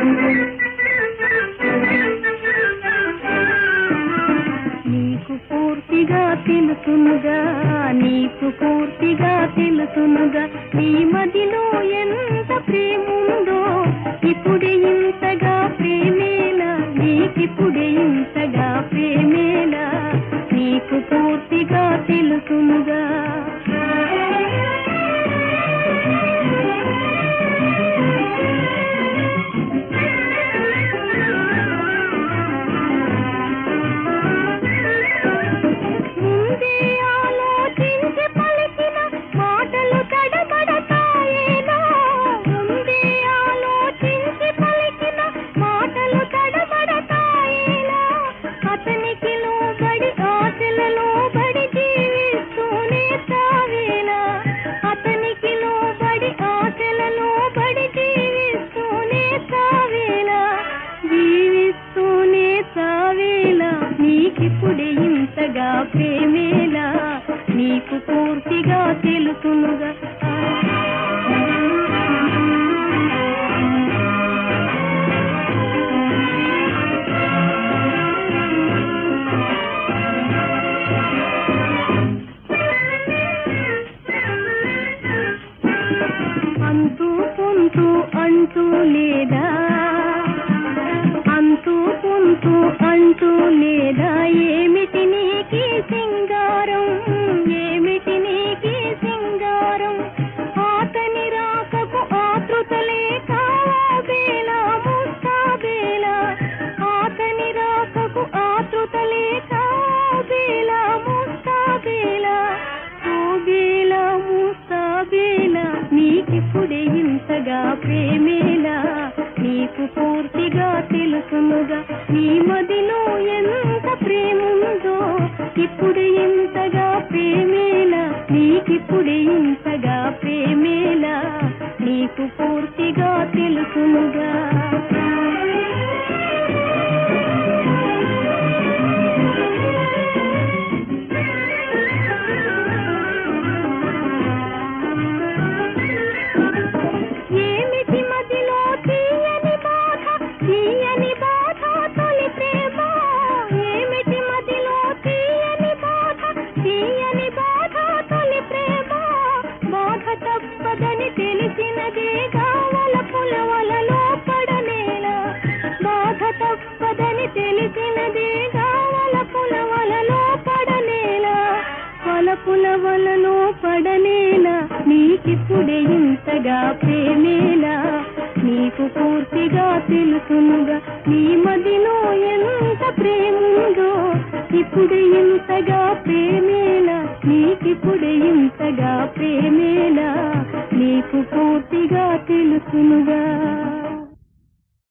నీకు పూర్తిగా తెలుసునుగా, నీకు పూర్తిగా తెలుసునుగా, నీ మదిలో ఎంత ప్రేముందో. ఇప్పుడే ఇంతగా ప్రేమేలా, నీకిప్పుడే ఇంతగా ప్రేమేలా, నీకు పూర్తిగా తెలుసునుగా. నీకిప్పుడే ఇంతగా ప్రేమేలా, నీకు పూర్తిగా తెలుసునుగా. అంతూ పొంతూ అంటూ లేదా, అంతూ పొంతూ అంటూ లేదా, ఏమిటి నీకి సింగారం, ఏమిటి నీకి సింగారం. ఆతని రాకకు ఆతృతలే కావేలా ముస్తాబేలా, ఆతని రాకకు ఆతృతలే కావేలా ముస్తాబేలా, ఓబేలా ముస్తాబేలా, నీకిప్పుడే ఇంతగా ప్రేమేలా, నీకు పూర్తిగా తెలుసునుగా. నీ మదిలో ఎంత ప్రేముందో. ఇప్పుడే ఇంతగా ప్రేమేలా, నీకిప్పుడే ఇంతగా ప్రేమేలా, నీకు పూర్తిగా తెలుసునుగా. ఏమిటి మదిలో తీయని బాధ, తీయని బాధ తొలి ప్రేమ. ఏమిటి మదిలో తీయని బాధ, తీయని బాధ తొలి ప్రేమ. బాధ తప్పదని తెలిసినదేగా వలపుల వలలో పడనేలా, బాధ తప్పదని తెలిసినదేగా వలపుల వలలో పడనేలా, వలపుల వలలో పడనేలా, నీకిప్పుడే ఇంతగా ప్రేమేలా, నీకు పూర్తిగా తెలుసునుగా. నీ మదిలో ఎంత ప్రేముందో. ఇప్పుడే ఇంతగా ప్రేమేలా, నీకిప్పుడే ఇంతగా ప్రేమేలా, నీకు పూర్తిగా తెలుసునుగా.